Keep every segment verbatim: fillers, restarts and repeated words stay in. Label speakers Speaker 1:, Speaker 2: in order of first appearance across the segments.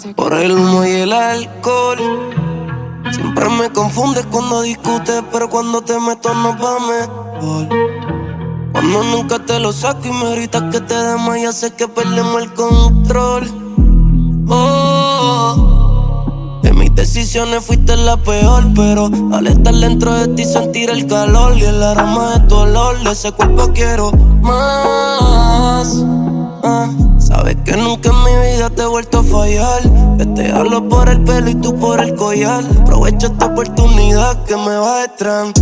Speaker 1: Por el humo y el alcohol. Siempre me confundes cuando discutes, pero cuando te meto no va mejor. Cuando nunca te lo saco y me gritas que te desmayas, sé que perdemos el control. Oh, de mis decisiones fuiste la peor, pero al estar dentro de ti sentir el calor y el aroma de tu olor, de ese cuerpo quiero más. Ah, sabes que nunca en mi vida te he vuelto a fallar, que te hablo por el pelo y tú por el collar. Aprovecho esta oportunidad que me va a extrañar.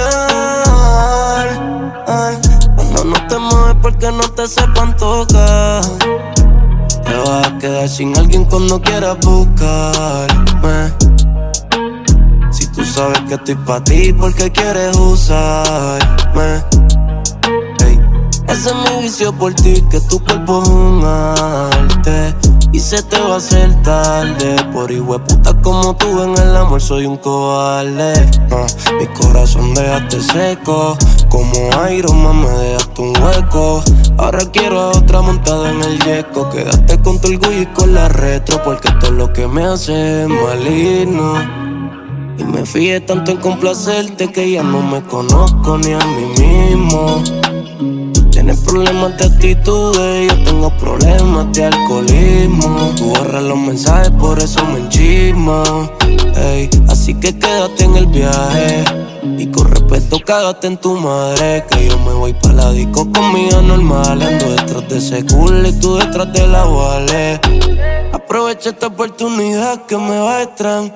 Speaker 1: Ah, cuando no te mueves porque no te sepan tocar, te vas a quedar sin alguien cuando quieras buscarme. Si tú sabes que estoy pa' ti, ¿por qué quieres usarme? Hey, ese es mi vicio por ti, que tu cuerpo es un arte y se te va a hacer tarde. Por hijueputa como tú en el amor soy un cobarde. uh, Mi corazón dejaste seco, como Iron Man me dejaste un hueco. Ahora quiero a otra montada en el yeco. Quédate con tu orgullo y con la retro, porque esto es lo que me hace maligno. Y me fijé tanto en complacerte que ya no me conozco ni a mí mismo. Tienes problemas de actitudes, yo tengo problemas de alcoholismo. Tú borras los mensajes, por eso me enchismo. Ey, así que quédate en el viaje y con respeto cágate en tu madre, que yo me voy pa' la disco con mi anormal. Ando detrás de ese culo y tú detrás de la Wale. Aprovecha esta oportunidad que me va a extrañar.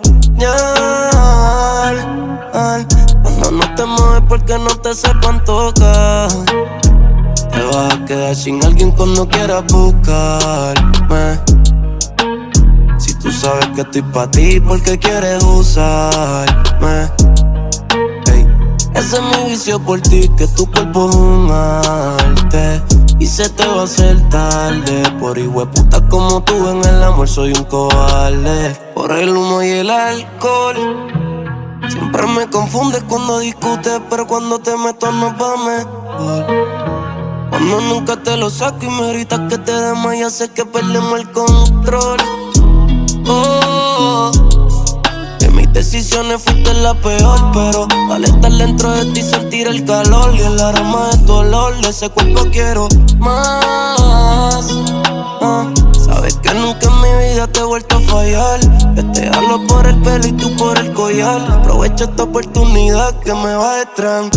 Speaker 1: Cuando no te mueves porque no te sepan tocar, te vas a quedar sin alguien cuando quieras buscarme. Si tú sabes que estoy pa' ti, ¿por qué quieres usarme? Hey, ese es mi vicio por ti, que tu cuerpo es un arte y se te va a hacer tarde. Por hijueputa como tú en el amor soy un cobarde. Por el humo y el alcohol. Siempre me confundes cuando discutes, pero cuando te meto no va mejor. Cuando nunca te lo saco y me gritas que te desmayas, sé que perdemos el control. Oh, de mis decisiones fuiste la peor, pero al estar dentro de ti sentir el calor y el aroma de tu olor, de ese cuerpo quiero más. Ah, sabes que nunca en mi vida te he vuelto a fallar, que te hablo por el pelo y tú por el collar. Aprovecho esta oportunidad que me va a extrañar.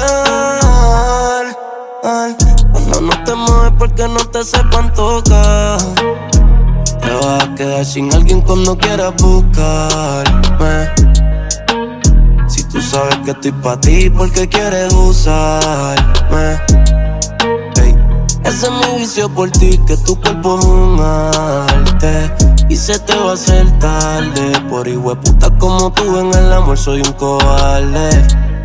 Speaker 1: Cuando no te mueves porque no te sepan tocar, te vas a quedar sin alguien cuando quieras buscarme. Si tú sabes que estoy pa' ti, ¿por qué quieres usarme? Hey, ese es mi vicio por ti, que tu cuerpo es un arte y se te va a hacer tarde. Por hijueputa como tú en el amor soy un cobarde.